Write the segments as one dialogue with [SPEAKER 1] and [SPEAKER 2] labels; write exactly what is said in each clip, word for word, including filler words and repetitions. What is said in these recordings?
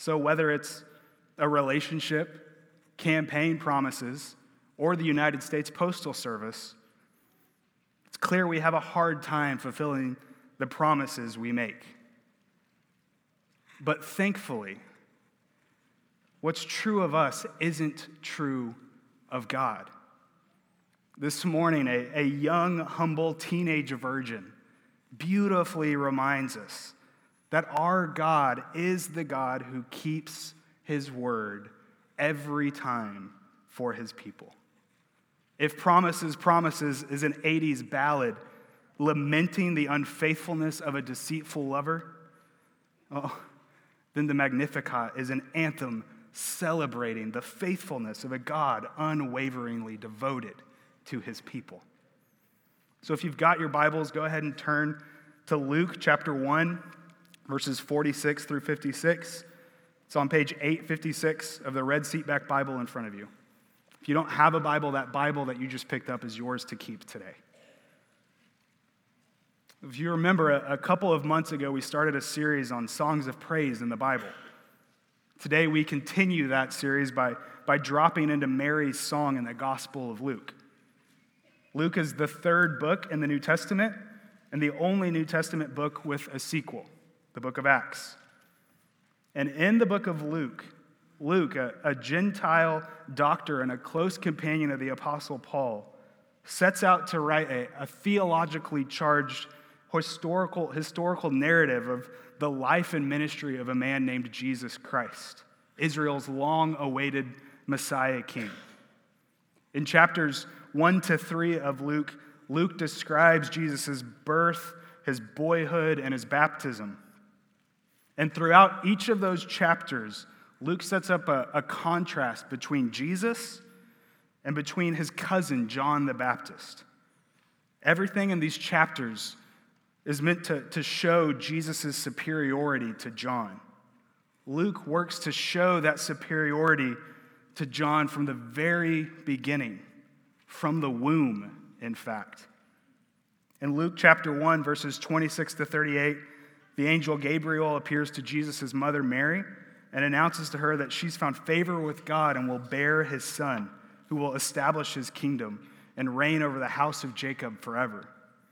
[SPEAKER 1] So whether it's a relationship, campaign promises, or the United States Postal Service, it's clear we have a hard time fulfilling the promises we make. But thankfully, what's true of us isn't true of God. This morning, a, a young, humble teenage virgin beautifully reminds us that our God is the God who keeps his word every time for his people. If Promises, Promises is an eighties ballad lamenting the unfaithfulness of a deceitful lover, oh, then the Magnificat is an anthem celebrating the faithfulness of a God unwaveringly devoted to his people. So if you've got your Bibles, go ahead and turn to Luke chapter one, verses forty-six through fifty-six. It's on page eight fifty-six of the red seatback Bible in front of you. If you don't have a Bible, that Bible that you just picked up is yours to keep today. If you remember, a, a couple of months ago, we started a series on songs of praise in the Bible. Today, we continue that series by, by dropping into Mary's song in the Gospel of Luke. Luke is the third book in the New Testament and the only New Testament book with a sequel, the book of Acts. And in the book of Luke, Luke, a, a Gentile doctor and a close companion of the Apostle Paul, sets out to write a, a theologically charged historical, historical narrative of the life and ministry of a man named Jesus Christ, Israel's long-awaited Messiah King. In chapters one to three of Luke, Luke describes Jesus' birth, his boyhood, and his baptism. And throughout each of those chapters, Luke sets up a, a contrast between Jesus and between his cousin, John the Baptist. Everything in these chapters is meant to, to show Jesus' superiority to John. Luke works to show that superiority to John from the very beginning, from the womb, in fact. In Luke chapter one, verses twenty-six to thirty-eight, the angel Gabriel appears to Jesus' mother Mary and announces to her that she's found favor with God and will bear his son, who will establish his kingdom and reign over the house of Jacob forever.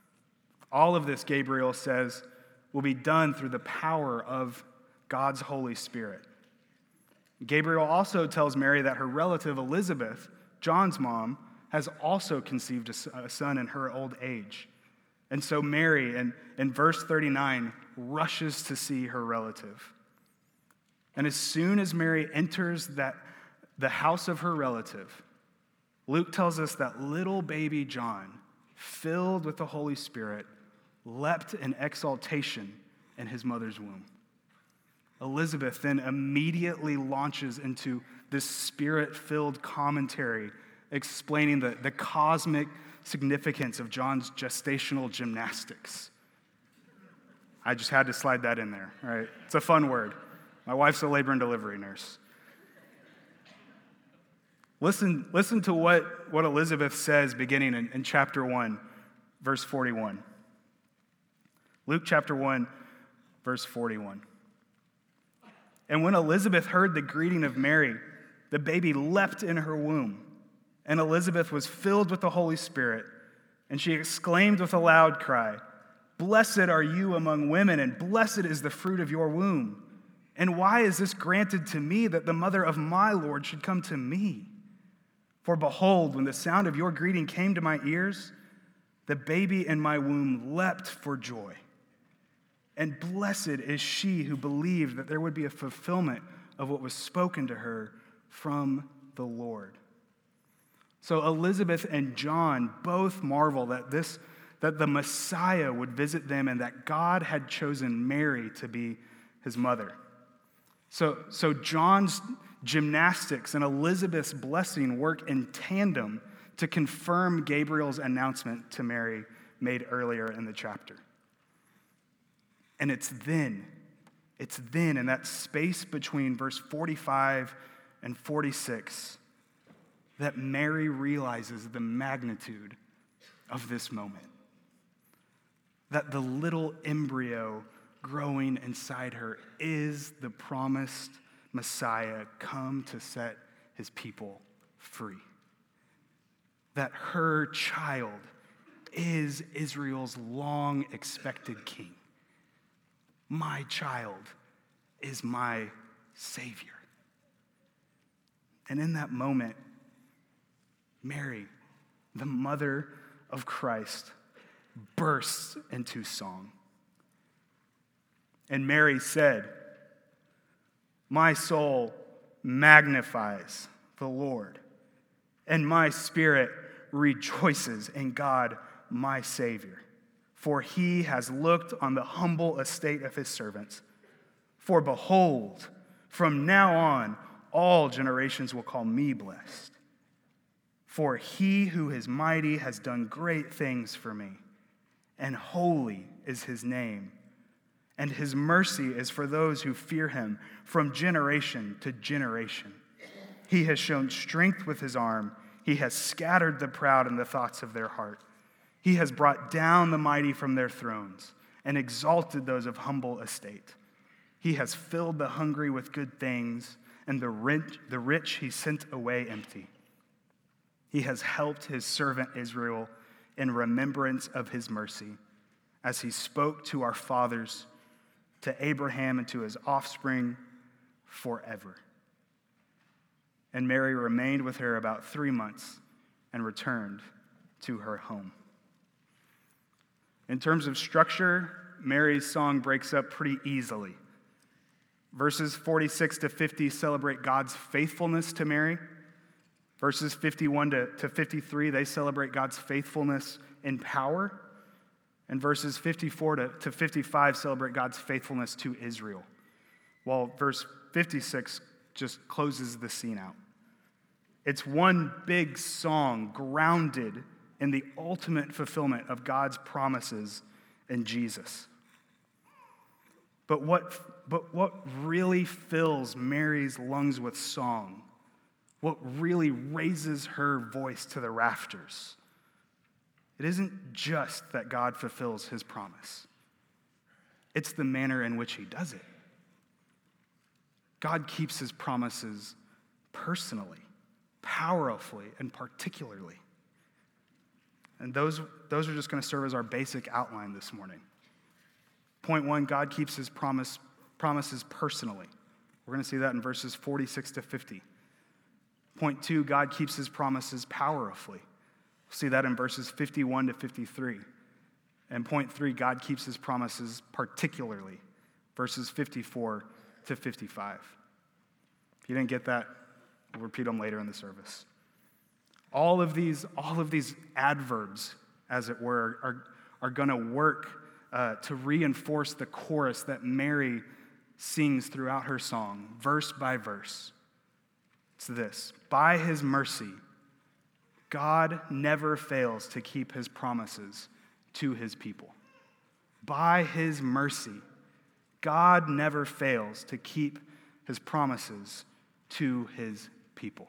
[SPEAKER 1] All of this, Gabriel says, will be done through the power of God's Holy Spirit. Gabriel also tells Mary that her relative Elizabeth, John's mom, has also conceived a son in her old age. And so Mary, in, in verse thirty-nine, rushes to see her relative. And as soon as Mary enters that the house of her relative, Luke tells us that little baby John, filled with the Holy Spirit, leapt in exaltation in his mother's womb. Elizabeth then immediately launches into this spirit-filled commentary explaining the, the cosmic significance of John's gestational gymnastics. I just had to slide that in there, right? It's a fun word. My wife's a labor and delivery nurse. Listen, listen to what, what Elizabeth says beginning in, in chapter one, verse forty-one. Luke chapter one, verse forty-one. And when Elizabeth heard the greeting of Mary, the baby leapt in her womb, and Elizabeth was filled with the Holy Spirit, and she exclaimed with a loud cry, "Blessed are you among women, and blessed is the fruit of your womb. And why is this granted to me, that the mother of my Lord should come to me? For behold, when the sound of your greeting came to my ears, the baby in my womb leapt for joy. And blessed is she who believed that there would be a fulfillment of what was spoken to her from the Lord." So Elizabeth and John both marvel that this that the Messiah would visit them and that God had chosen Mary to be his mother. So, so John's gymnastics and Elizabeth's blessing work in tandem to confirm Gabriel's announcement to Mary made earlier in the chapter. And it's then, it's then in that space between verse forty-five and forty-six that Mary realizes the magnitude of this moment. That the little embryo growing inside her is the promised Messiah come to set his people free. That her child is Israel's long-expected king. My child is my Savior. And in that moment, Mary, the mother of Christ, bursts into song. And Mary said, "My soul magnifies the Lord, and my spirit rejoices in God, my Savior, for he has looked on the humble estate of his servants. For behold, from now on, all generations will call me blessed. For he who is mighty has done great things for me, and holy is his name. And his mercy is for those who fear him from generation to generation. He has shown strength with his arm. He has scattered the proud in the thoughts of their heart. He has brought down the mighty from their thrones and exalted those of humble estate. He has filled the hungry with good things, and the rich, the rich he sent away empty. He has helped his servant Israel in remembrance of his mercy, as he spoke to our fathers, to Abraham and to his offspring forever." And Mary remained with her about three months and returned to her home. In terms of structure, Mary's song breaks up pretty easily. Verses forty-six to fifty celebrate God's faithfulness to Mary. Verses fifty-one to fifty-three, they celebrate God's faithfulness in power. And verses fifty-four to fifty-five celebrate God's faithfulness to Israel, while verse fifty-six just closes the scene out. It's one big song grounded in the ultimate fulfillment of God's promises in Jesus. But what, but what really fills Mary's lungs with song, what really raises her voice to the rafters, it isn't just that God fulfills his promise. It's the manner in which he does it. God keeps his promises personally, powerfully, and particularly. And those, those are just going to serve as our basic outline this morning. Point one, God keeps his promise, promises personally. We're going to see that in verses forty-six to fifty. Point two, God keeps his promises powerfully. We'll see that in verses fifty-one to fifty-three. And point three, God keeps his promises particularly, verses fifty-four to fifty-five. If you didn't get that, we'll repeat them later in the service. All of these, all of these adverbs, as it were, are, are going to work uh, to reinforce the chorus that Mary sings throughout her song, verse by verse. It's this: by his mercy, God never fails to keep his promises to his people. By his mercy, God never fails to keep his promises to his people.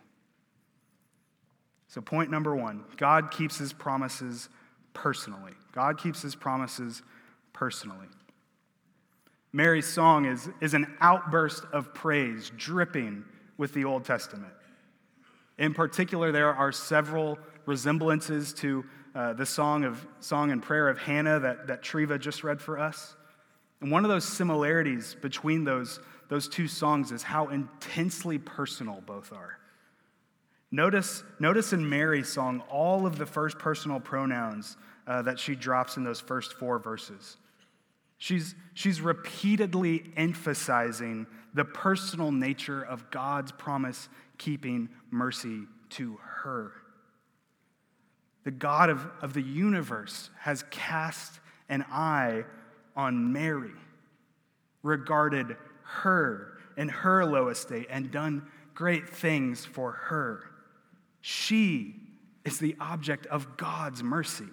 [SPEAKER 1] So point number one, God keeps his promises personally. God keeps his promises personally. Mary's song is, is an outburst of praise dripping with the Old Testament. In particular, there are several resemblances to uh, the song of song and prayer of Hannah that, that Treva just read for us. And one of those similarities between those, those two songs is how intensely personal both are. Notice, notice in Mary's song all of the first personal pronouns uh, that she drops in those first four verses. She's, she's repeatedly emphasizing the personal nature of God's promise-keeping mercy to her. The God of, of the universe has cast an eye on Mary, regarded her in her low estate, and done great things for her. She is the object of God's mercy.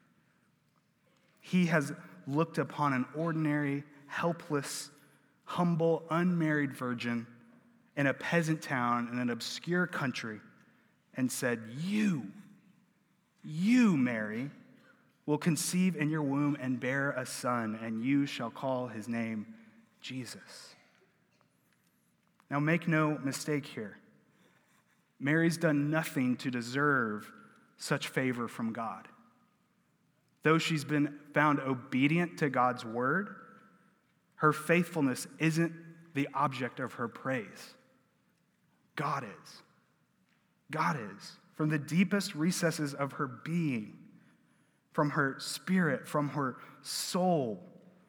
[SPEAKER 1] He has looked upon an ordinary, helpless, humble, unmarried virgin in a peasant town in an obscure country and said, You, you, Mary, will conceive in your womb and bear a son, and you shall call his name Jesus. Now, make no mistake here. Mary's done nothing to deserve such favor from God. Though she's been found obedient to God's word, her faithfulness isn't the object of her praise. God is. God is. From the deepest recesses of her being, from her spirit, from her soul,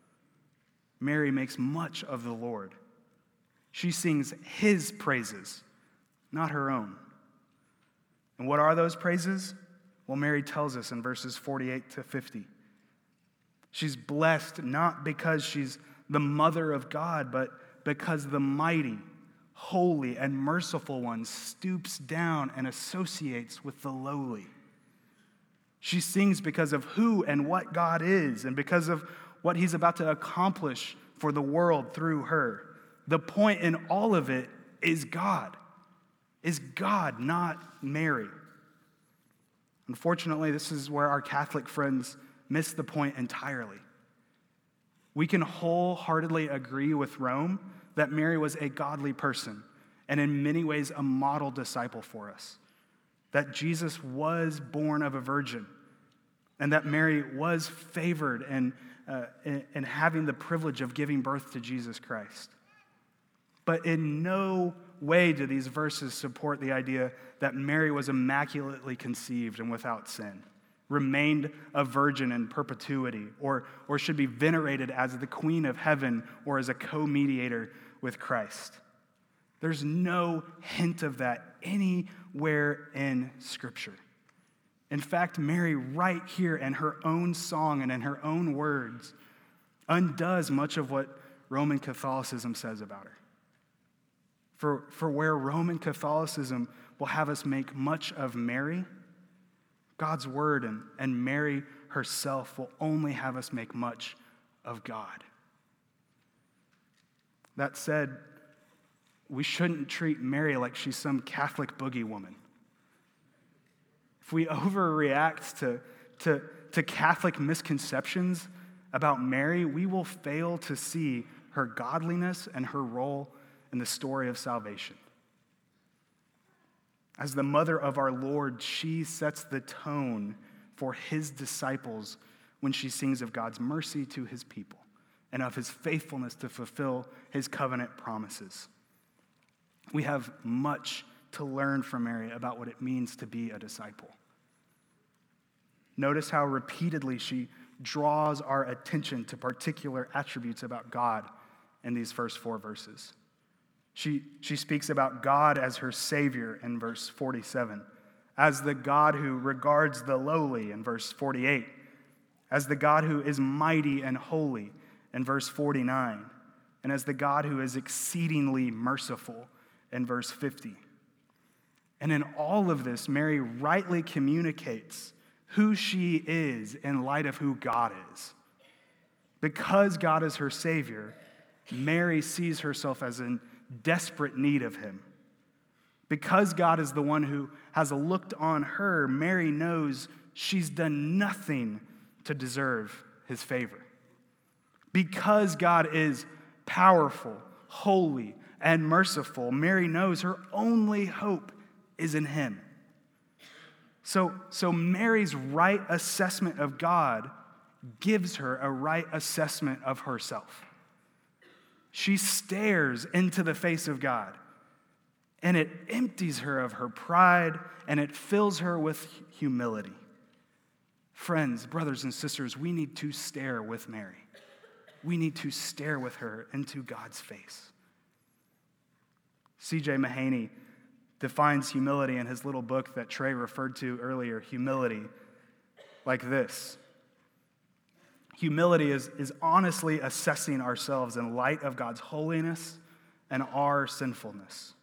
[SPEAKER 1] Mary makes much of the Lord. She sings his praises, not her own. And what are those praises? Well, Mary tells us in verses forty-eight to fifty. She's blessed not because she's the mother of God, but because the mighty, holy, and merciful one stoops down and associates with the lowly. She sings because of who and what God is, and because of what he's about to accomplish for the world through her. The point in all of it is God. Is God, not Mary. Unfortunately, this is where our Catholic friends miss the point entirely. We can wholeheartedly agree with Rome that Mary was a godly person and in many ways a model disciple for us. That Jesus was born of a virgin and that Mary was favored and uh, in, in having the privilege of giving birth to Jesus Christ. But in no way do these verses support the idea that Mary was immaculately conceived and without sin, remained a virgin in perpetuity, or, or should be venerated as the queen of heaven or as a co-mediator with Christ. There's no hint of that anywhere in Scripture. In fact, Mary, right here in her own song and in her own words, undoes much of what Roman Catholicism says about her. For, for where Roman Catholicism will have us make much of Mary, God's word and, and Mary herself will only have us make much of God. That said, we shouldn't treat Mary like she's some Catholic boogie woman. If we overreact to, to, to Catholic misconceptions about Mary, we will fail to see her godliness and her role in the story of salvation. As the mother of our Lord, she sets the tone for his disciples when she sings of God's mercy to his people and of his faithfulness to fulfill his covenant promises. We have much to learn from Mary about what it means to be a disciple. Notice how repeatedly she draws our attention to particular attributes about God in these first four verses. She, she speaks about God as her Savior in verse forty-seven, as the God who regards the lowly in verse forty-eight, as the God who is mighty and holy in verse forty-nine, and as the God who is exceedingly merciful in verse fifty. And in all of this, Mary rightly communicates who she is in light of who God is. Because God is her Savior, Mary sees herself as in desperate need of him. Because God is the one who has looked on her, Mary knows she's done nothing to deserve his favor. Because God is powerful, holy, and merciful, Mary knows her only hope is in him. So, so Mary's right assessment of God gives her a right assessment of herself. She stares into the face of God, and it empties her of her pride, and it fills her with humility. Friends, brothers and sisters, we need to stare with Mary. We need to stare with her into God's face. C J Mahaney defines humility in his little book that Trey referred to earlier, humility, like this. Humility is, is honestly assessing ourselves in light of God's holiness and our sinfulness.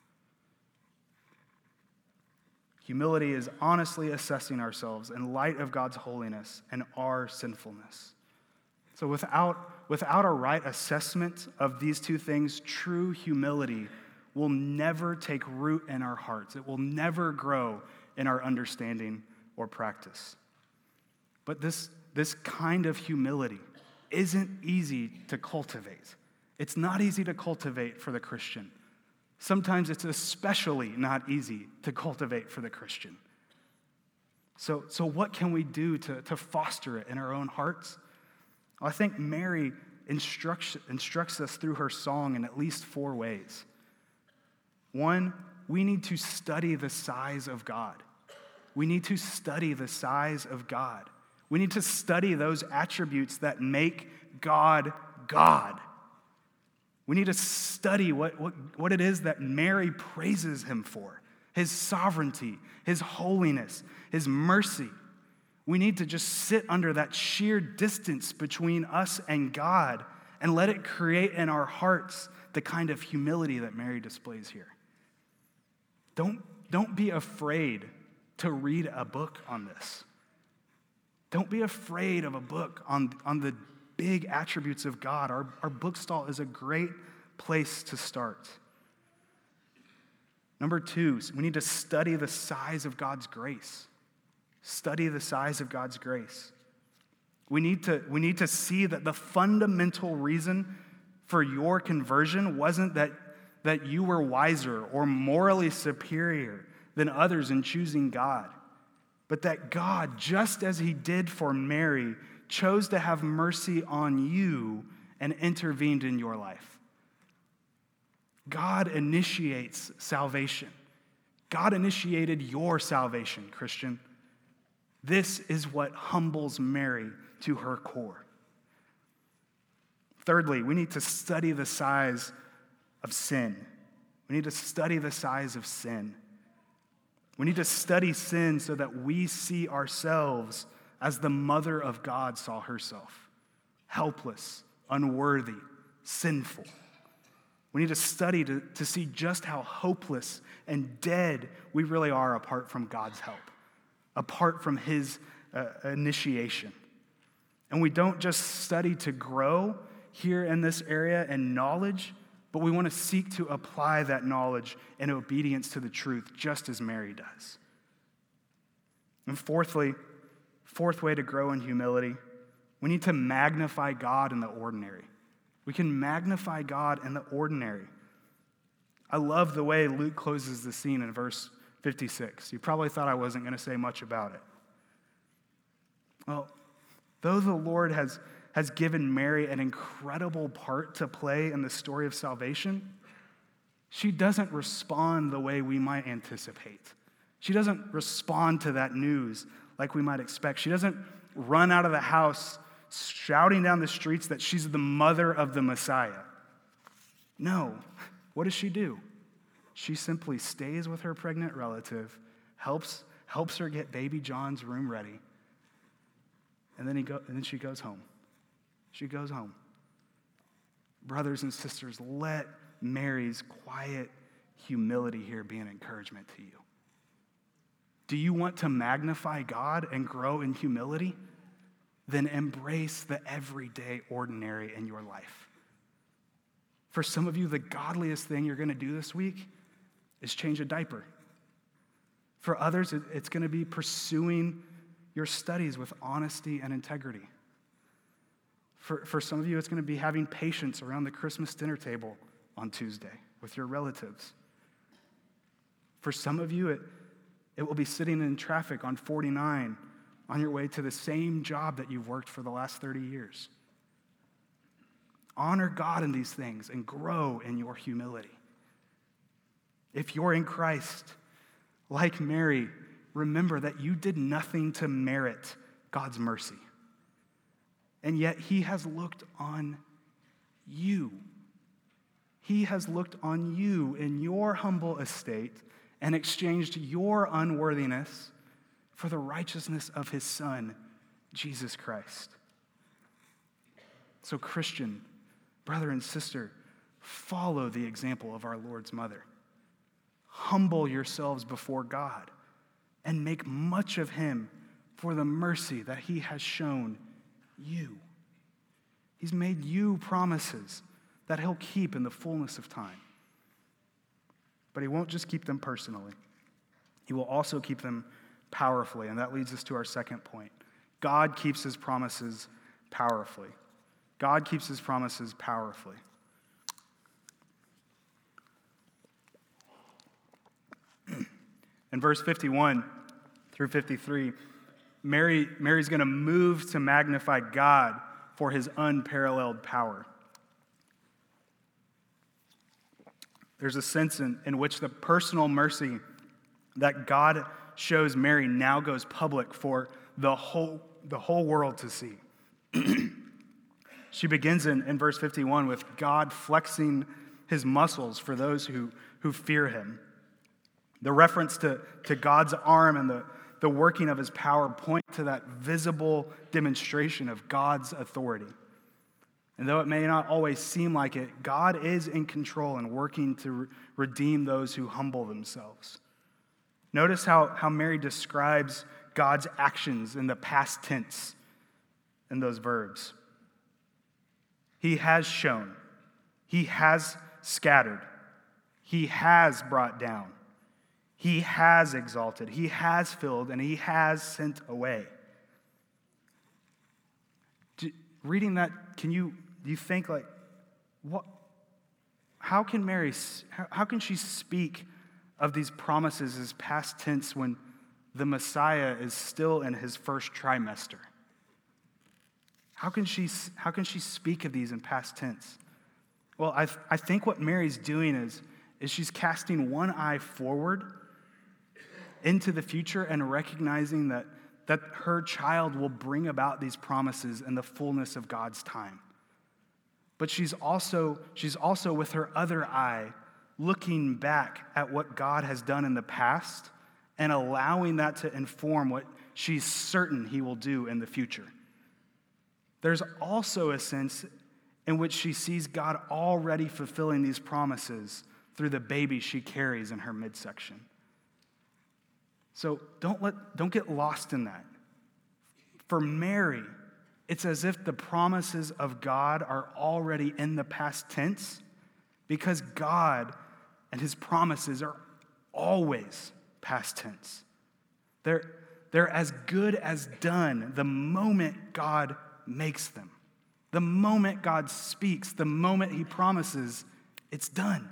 [SPEAKER 1] Humility is honestly assessing ourselves in light of God's holiness and our sinfulness. So without, without a right assessment of these two things, true humility will never take root in our hearts. It will never grow in our understanding or practice. But this, this kind of humility isn't easy to cultivate. It's not easy to cultivate for the Christian. Sometimes it's especially not easy to cultivate for the Christian. So, so what can we do to, to foster it in our own hearts? Well, I think Mary instructs, instructs us through her song in at least four ways. One, we need to study the size of God. We need to study the size of God. We need to study those attributes that make God God. We need to study what, what, what it is that Mary praises him for. His sovereignty, his holiness, his mercy. We need to just sit under that sheer distance between us and God and let it create in our hearts the kind of humility that Mary displays here. Don't, don't be afraid to read a book on this. Don't be afraid of a book on, on the big attributes of God. Our, our book stall is a great place to start. Number two, we need to study the size of God's grace. Study the size of God's grace. We need to, we need to see that the fundamental reason for your conversion wasn't that, that you were wiser or morally superior than others in choosing God, but that God, just as he did for Mary, chose to have mercy on you and intervened in your life. God initiates salvation. God initiated your salvation, Christian. This is what humbles Mary to her core. Thirdly, we need to study the size of sin. We need to study the size of sin. We need to study sin so that we see ourselves as the mother of God saw herself. Helpless, unworthy, sinful. We need to study to, to see just how hopeless and dead we really are apart from God's help, apart from his uh, initiation. And we don't just study to grow here in this area in knowledge, but we want to seek to apply that knowledge in obedience to the truth, just as Mary does. And fourthly, fourth way to grow in humility, we need to magnify God in the ordinary. We can magnify God in the ordinary. I love the way Luke closes the scene in verse fifty-six. You probably thought I wasn't going to say much about it. Well, though the Lord has, has given Mary an incredible part to play in the story of salvation, she doesn't respond the way we might anticipate. She doesn't respond to that news like we might expect. She doesn't run out of the house shouting down the streets that she's the mother of the Messiah. No. What does she do? She simply stays with her pregnant relative, helps, helps her get baby John's room ready, and then, he go, and then she goes home. She goes home. Brothers and sisters, let Mary's quiet humility here be an encouragement to you. Do you want to magnify God and grow in humility? Then embrace the everyday ordinary in your life. For some of you, the godliest thing you're going to do this week is change a diaper. For others, it's going to be pursuing your studies with honesty and integrity. For, for some of you, it's going to be having patience around the Christmas dinner table on Tuesday with your relatives. For some of you, it, it will be sitting in traffic on forty-nine on your way to the same job that you've worked for the last thirty years. Honor God in these things and grow in your humility. If you're in Christ, like Mary, remember that you did nothing to merit God's mercy. And yet he has looked on you. He has looked on you in your humble estate and exchanged your unworthiness for the righteousness of his Son, Jesus Christ. So, Christian, brother and sister, follow the example of our Lord's mother. Humble yourselves before God and make much of him for the mercy that he has shown you. He's made you promises that he'll keep in the fullness of time. But he won't just keep them personally. He will also keep them powerfully, and that leads us to our second point. God keeps his promises powerfully. God keeps his promises powerfully. In verse fifty-one through fifty-three, Mary, Mary's going to move to magnify God for his unparalleled power. There's a sense in, in which the personal mercy that God shows Mary now goes public for the whole, the whole world to see. She begins in, in verse fifty-one with God flexing his muscles for those who, who fear him. The reference to, to God's arm and the, the working of his power point to that visible demonstration of God's authority. And though it may not always seem like it, God is in control and working to re- redeem those who humble themselves. Notice how, how Mary describes God's actions in the past tense in those verbs. He has shown. He has scattered. He has brought down. He has exalted. He has filled, and he has sent away. Reading that, can you, do you think like, what? How can Mary, how, how can she speak of these promises as past tense when the Messiah is still in his first trimester? How can she, how can she speak of these in past tense? Well, I, I think what Mary's doing is, is she's casting one eye forward into the future and recognizing that, that her child will bring about these promises in the fullness of God's time. But she's also, she's also with her other eye looking back at what God has done in the past and allowing that to inform what she's certain he will do in the future. There's also a sense in which she sees God already fulfilling these promises through the baby she carries in her midsection. So don't let, don't get lost in that. For Mary, it's as if the promises of God are already in the past tense because God and his promises are always past tense. They're, they're as good as done the moment God makes them. The moment God speaks, the moment he promises, it's done.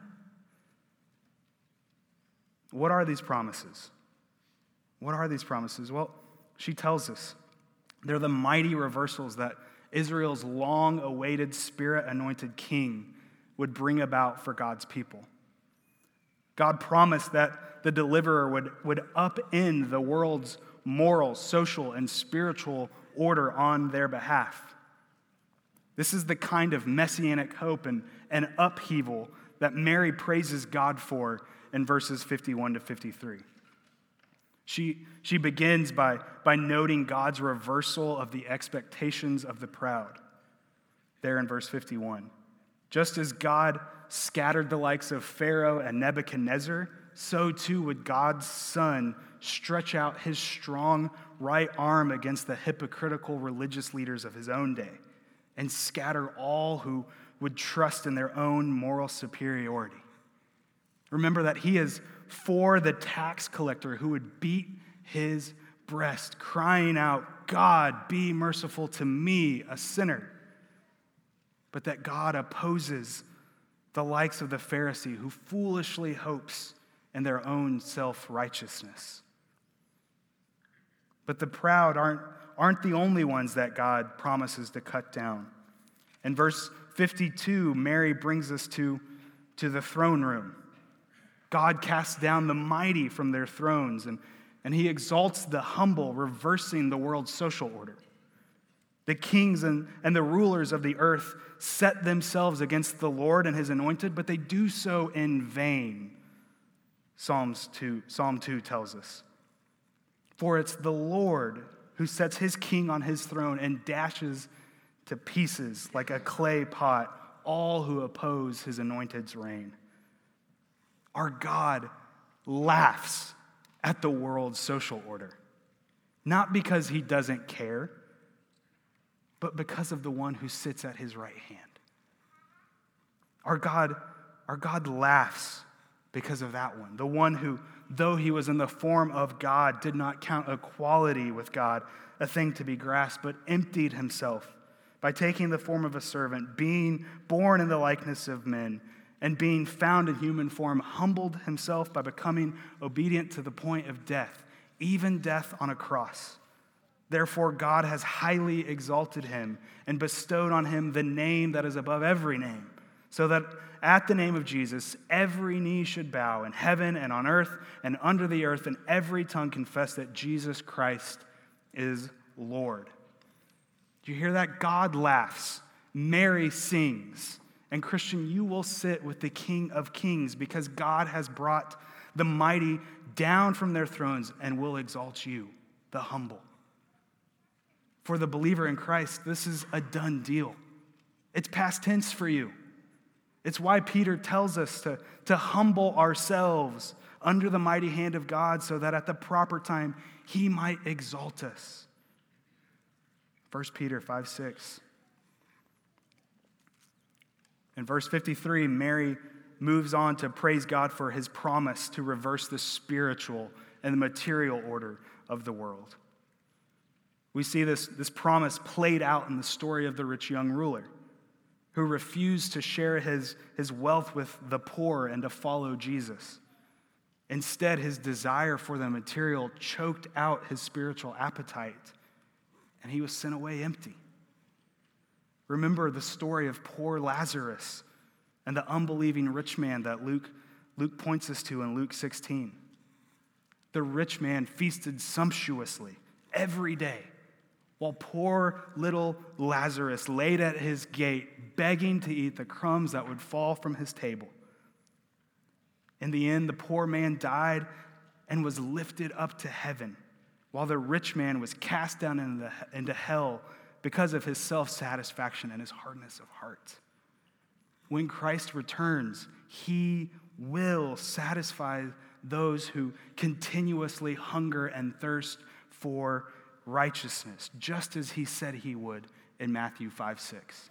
[SPEAKER 1] What are these promises? What are these promises? Well, she tells us. They're the mighty reversals that Israel's long-awaited Spirit-anointed king would bring about for God's people. God promised that the deliverer would, would upend the world's moral, social, and spiritual order on their behalf. This is the kind of messianic hope and, and upheaval that Mary praises God for in verses fifty-one to fifty-three. She, she begins by, by noting God's reversal of the expectations of the proud. There in verse fifty-one. Just as God scattered the likes of Pharaoh and Nebuchadnezzar, so too would God's Son stretch out his strong right arm against the hypocritical religious leaders of his own day and scatter all who would trust in their own moral superiority. Remember that he is for the tax collector who would beat his breast, crying out, "God, be merciful to me, a sinner." But that God opposes the likes of the Pharisee who foolishly hopes in their own self-righteousness. But the proud aren't, aren't the only ones that God promises to cut down. In verse fifty-two, Mary brings us to, to the throne room. God casts down the mighty from their thrones, and, and he exalts the humble, reversing the world's social order. The kings and, and the rulers of the earth set themselves against the Lord and his anointed, but they do so in vain, Psalms two, Psalm two tells us. For it's the Lord who sets his king on his throne and dashes to pieces like a clay pot all who oppose his anointed's reign. Our God laughs at the world's social order, not because he doesn't care, but because of the one who sits at his right hand. Our God, our God laughs because of that one, the one who, though he was in the form of God, did not count equality with God a thing to be grasped, but emptied himself by taking the form of a servant, being born in the likeness of men, and being found in human form, humbled himself by becoming obedient to the point of death, even death on a cross. Therefore, God has highly exalted him and bestowed on him the name that is above every name, so that at the name of Jesus, every knee should bow in heaven and on earth and under the earth, and every tongue confess that Jesus Christ is Lord. Do you hear that? God laughs. Mary sings. And Christian, you will sit with the King of Kings because God has brought the mighty down from their thrones and will exalt you, the humble. For the believer in Christ, this is a done deal. It's past tense for you. It's why Peter tells us to, to humble ourselves under the mighty hand of God so that at the proper time he might exalt us. First Peter five six. In verse fifty-three, Mary moves on to praise God for his promise to reverse the spiritual and the material order of the world. We see this, this promise played out in the story of the rich young ruler who refused to share his, his wealth with the poor and to follow Jesus. Instead, his desire for the material choked out his spiritual appetite, and he was sent away empty. Remember the story of poor Lazarus and the unbelieving rich man that Luke, Luke points us to in Luke sixteen. The rich man feasted sumptuously every day, while poor little Lazarus laid at his gate, begging to eat the crumbs that would fall from his table. In the end, the poor man died and was lifted up to heaven, while the rich man was cast down into, the, into hell because of his self-satisfaction and his hardness of heart. When Christ returns, he will satisfy those who continuously hunger and thirst for righteousness, just as he said he would in Matthew five six.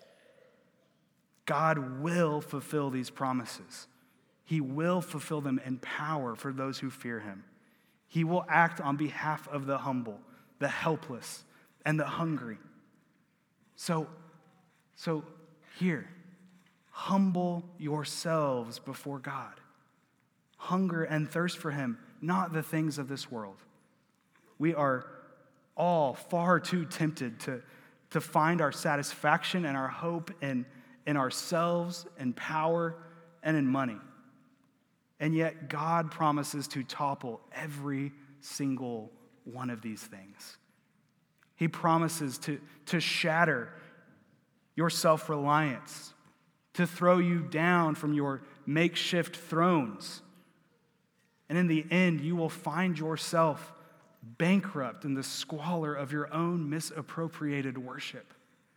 [SPEAKER 1] God will fulfill these promises. He will fulfill them in power for those who fear him. He will act on behalf of the humble, the helpless, and the hungry. So, so here, humble yourselves before God. Hunger and thirst for him, not the things of this world. We are all far too tempted to, to find our satisfaction and our hope in, in ourselves, in power, and in money. And yet God promises to topple every single one of these things. He promises to, to shatter your self-reliance, to throw you down from your makeshift thrones. And in the end, you will find yourself bankrupt in the squalor of your own misappropriated worship.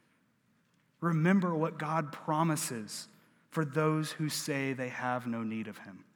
[SPEAKER 1] Remember what God promises for those who say they have no need of him.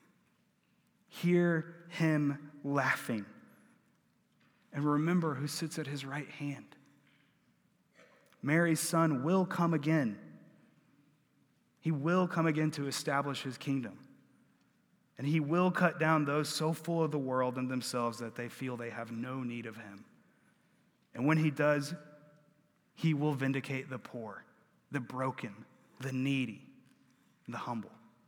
[SPEAKER 1] Hear him laughing. And remember who sits at his right hand. Mary's son will come again. He will come again to establish his kingdom. And he will cut down those so full of the world and themselves that they feel they have no need of him. And when he does, he will vindicate the poor, the broken, the needy, the humble.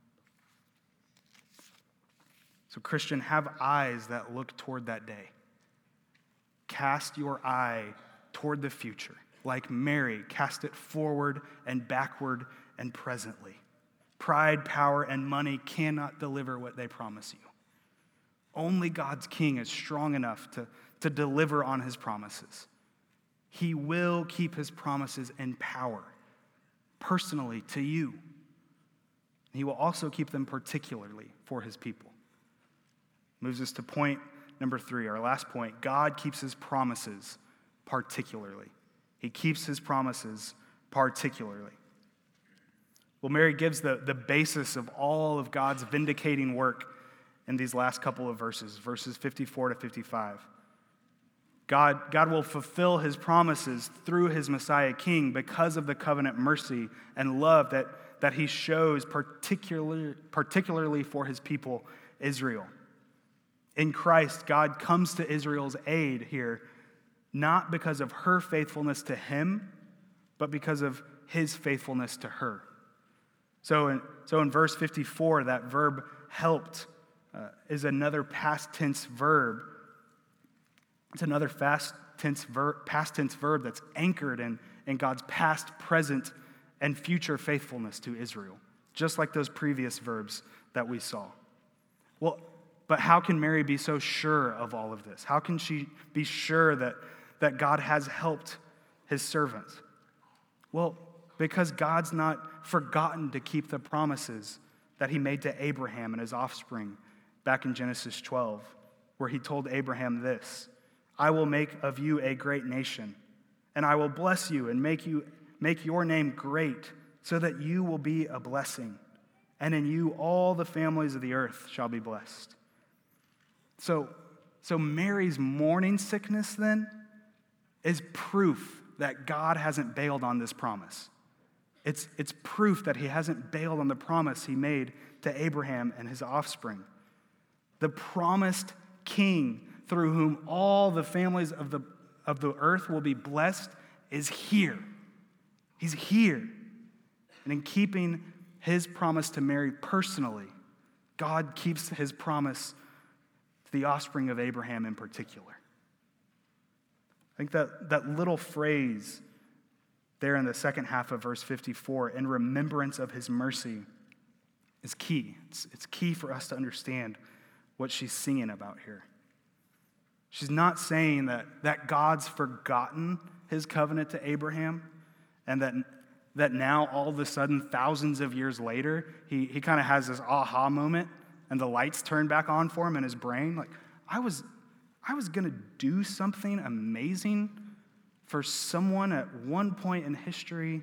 [SPEAKER 1] So, Christian, have eyes that look toward that day. Cast your eye toward the future. Like Mary, cast it forward and backward and presently. Pride, power, and money cannot deliver what they promise you. Only God's King is strong enough to, to deliver on his promises. He will keep his promises in power, personally to you. He will also keep them particularly for his people. Moves us to point number three, our last point. God keeps his promises particularly. He keeps his promises particularly. Well, Mary gives the, the basis of all of God's vindicating work in these last couple of verses, verses fifty-four to fifty-five. God, God will fulfill his promises through his Messiah King because of the covenant mercy and love that, that he shows particularly, particularly for his people, Israel. In Christ, God comes to Israel's aid here, not because of her faithfulness to him, but because of his faithfulness to her. So in, so in verse fifty-four, that verb helped uh, is another past tense verb. It's another fast tense ver- past tense verb that's anchored in, in God's past, present, and future faithfulness to Israel, just like those previous verbs that we saw. Well, but how can Mary be so sure of all of this? How can she be sure that, that God has helped his servant? Well, because God's not forgotten to keep the promises that he made to Abraham and his offspring back in Genesis twelve, where he told Abraham this: I will make of you a great nation, and I will bless you and make you make your name great, so that you will be a blessing, and in you all the families of the earth shall be blessed. So, so Mary's morning sickness then is proof that God hasn't bailed on this promise. It's, it's proof that he hasn't bailed on the promise he made to Abraham and his offspring. The promised king through whom all the families of the, of the earth will be blessed is here. He's here. And in keeping his promise to Mary personally, God keeps his promise to the offspring of Abraham in particular. I think that, that little phrase there in the second half of verse fifty-four, in remembrance of his mercy, is key. It's, it's key for us to understand what she's singing about here. She's not saying that, that God's forgotten his covenant to Abraham and that, that now all of a sudden, thousands of years later, he, he kind of has this aha moment and the lights turn back on for him in his brain. Like, I was, I was going to do something amazing for someone at one point in history.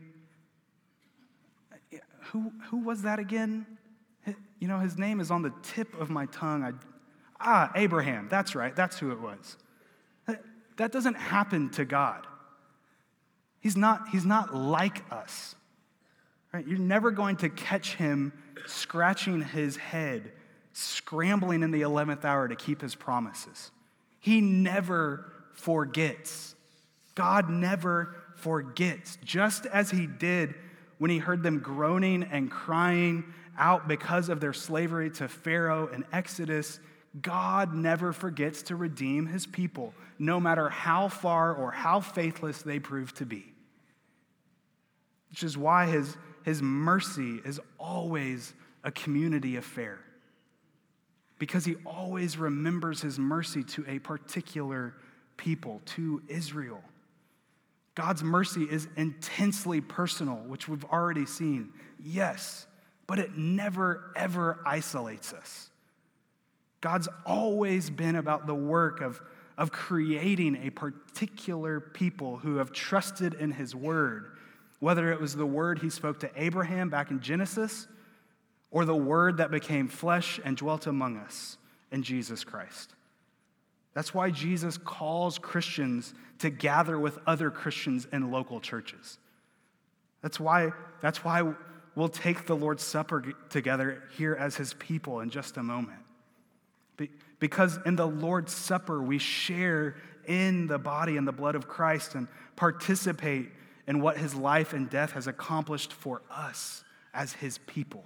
[SPEAKER 1] Who, who was that again? You know, his name is on the tip of my tongue. I, ah, Abraham. That's right. That's who it was. That, that doesn't happen to God. He's not, he's not like us. Right? You're never going to catch him scratching his head, scrambling in the eleventh hour to keep his promises. He never forgets. God never forgets. Just as he did when he heard them groaning and crying out because of their slavery to Pharaoh in Exodus, God never forgets to redeem his people, no matter how far or how faithless they prove to be. Which is why his, his mercy is always a community affair. Because he always remembers his mercy to a particular people, to Israel. God's mercy is intensely personal, which we've already seen. Yes, but it never, ever isolates us. God's always been about the work of, of creating a particular people who have trusted in his word, whether it was the word he spoke to Abraham back in Genesis or the word that became flesh and dwelt among us in Jesus Christ. That's why Jesus calls Christians to gather with other Christians in local churches. That's why, that's why we'll take the Lord's Supper together here as his people in just a moment. Be, because in the Lord's Supper, we share in the body and the blood of Christ and participate in what his life and death has accomplished for us as his people.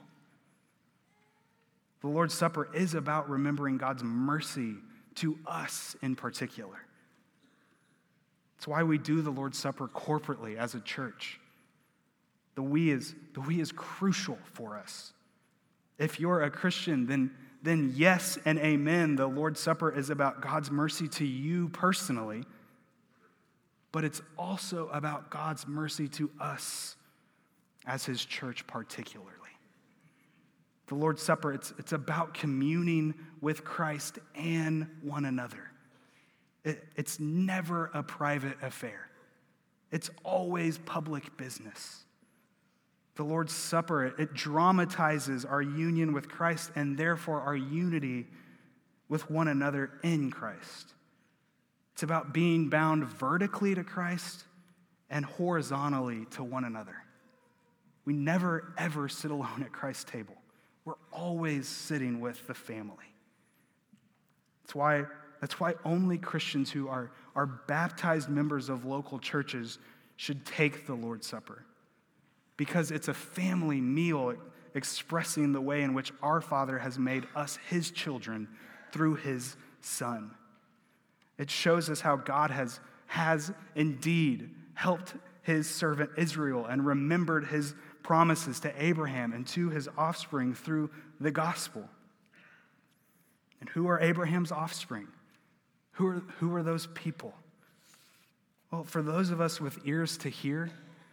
[SPEAKER 1] The Lord's Supper is about remembering God's mercy to us in particular. It's why we do the Lord's Supper corporately as a church. The we is, the we is crucial for us. If you're a Christian, then, then yes and amen, the Lord's Supper is about God's mercy to you personally, but it's also about God's mercy to us as his church particularly. The Lord's Supper, it's, it's about communing with Christ and one another. It, it's never a private affair. It's always public business. The Lord's Supper, it, it dramatizes our union with Christ and therefore our unity with one another in Christ. It's about being bound vertically to Christ and horizontally to one another. We never, ever sit alone at Christ's table. We're always sitting with the family. That's why, that's why only Christians who are, are baptized members of local churches should take the Lord's Supper. Because it's a family meal. It, expressing the way in which our Father has made us his children through his Son. It shows us how God has, has indeed helped his servant Israel and remembered his promises to Abraham and to his offspring through the gospel. And who are Abraham's offspring? Who are, who are those people? Well, for those of us with ears to hear,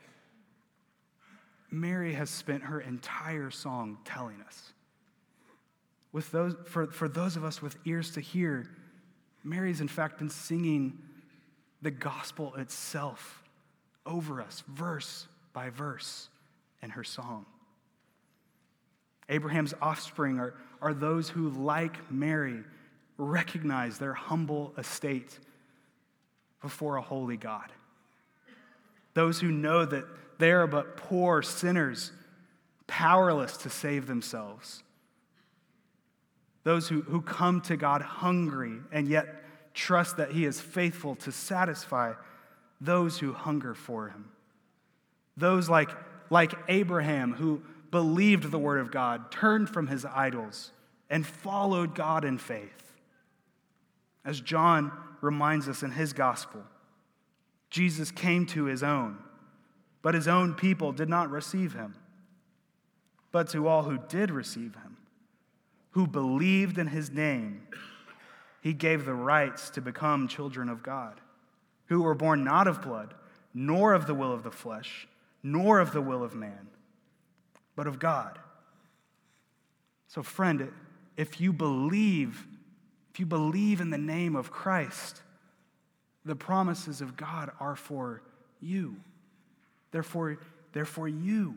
[SPEAKER 1] Mary has spent her entire song telling us. With those, for, for those of us with ears to hear, Mary's in fact been singing the gospel itself over us, verse by verse, in her song. Abraham's offspring are, are those who, like Mary, recognize their humble estate before a holy God. Those who know that they are but poor sinners, powerless to save themselves. Those who, who come to God hungry and yet trust that he is faithful to satisfy those who hunger for him. Those like, like Abraham who believed the word of God, turned from his idols, and followed God in faith. As John reminds us in his gospel, Jesus came to his own, but his own people did not receive him. But to all who did receive him, who believed in his name, he gave the rights to become children of God, who were born not of blood, nor of the will of the flesh, nor of the will of man, but of God. So, friend, if you believe, if you believe in the name of Christ, the promises of God are for you. They're for, they're for you.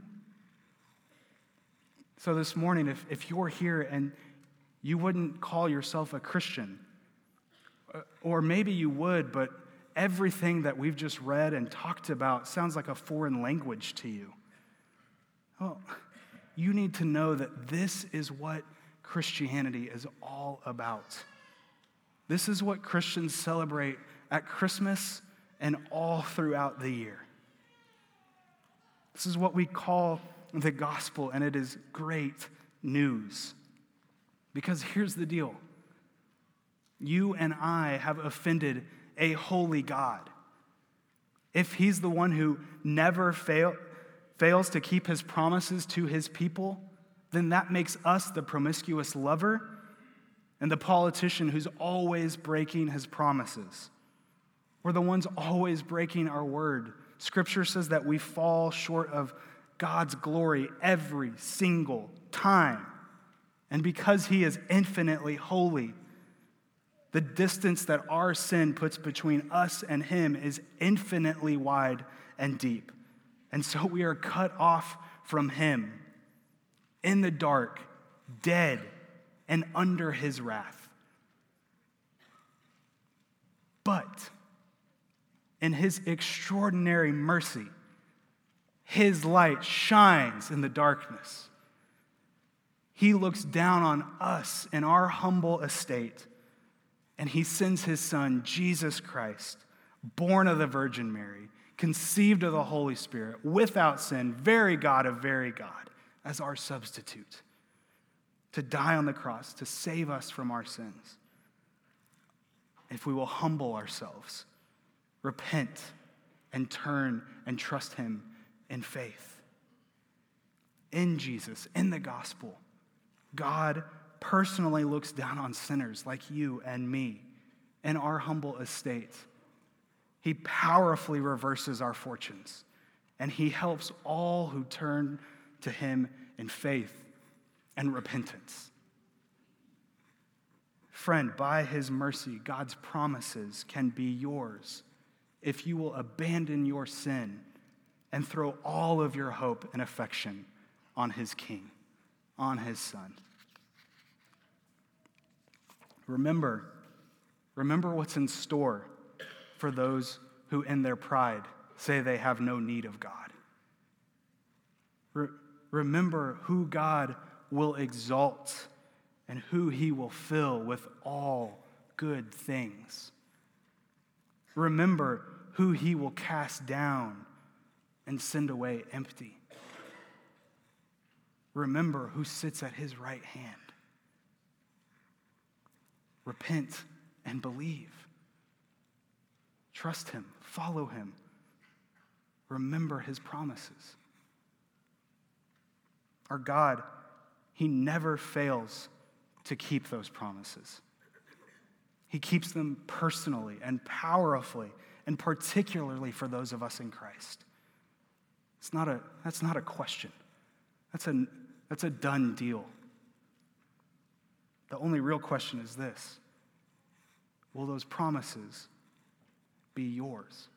[SPEAKER 1] So this morning, if, if you're here and you wouldn't call yourself a Christian, or maybe you would, but everything that we've just read and talked about sounds like a foreign language to you, well, you need to know that this is what Christianity is all about. This is what Christians celebrate at Christmas and all throughout the year. This is what we call the gospel, and it is great news. Because here's the deal. You and I have offended a holy God. If he's the one who never fail, fails to keep his promises to his people, then that makes us the promiscuous lover and the politician who's always breaking his promises. We're the ones always breaking our word. Scripture says that we fall short of God's glory every single time. And because he is infinitely holy, the distance that our sin puts between us and him is infinitely wide and deep. And so we are cut off from him in the dark, dead, and under his wrath. But in his extraordinary mercy, his light shines in the darkness. He looks down on us in our humble estate, and he sends his son, Jesus Christ, born of the Virgin Mary, conceived of the Holy Spirit, without sin, very God of very God, as our substitute, to die on the cross, to save us from our sins. If we will humble ourselves, repent, and turn and trust him in faith. In Jesus, in the gospel, God personally looks down on sinners like you and me in our humble estate. He powerfully reverses our fortunes, and he helps all who turn to him in faith and repentance. Friend, by his mercy, God's promises can be yours if you will abandon your sin and throw all of your hope and affection on his King, on his Son. Remember, remember what's in store for those who in their pride say they have no need of God. Re- remember who God will exalt and who he will fill with all good things. Remember who he will cast down and send away empty. remember who sits at his right hand. Repent and believe. Trust him, follow him. Remember his promises. Our God, he never fails to keep those promises. He keeps them personally and powerfully, and particularly for those of us in Christ. It's not a, that's not a question. That's a, that's a done deal. The only real question is this: will those promises be yours?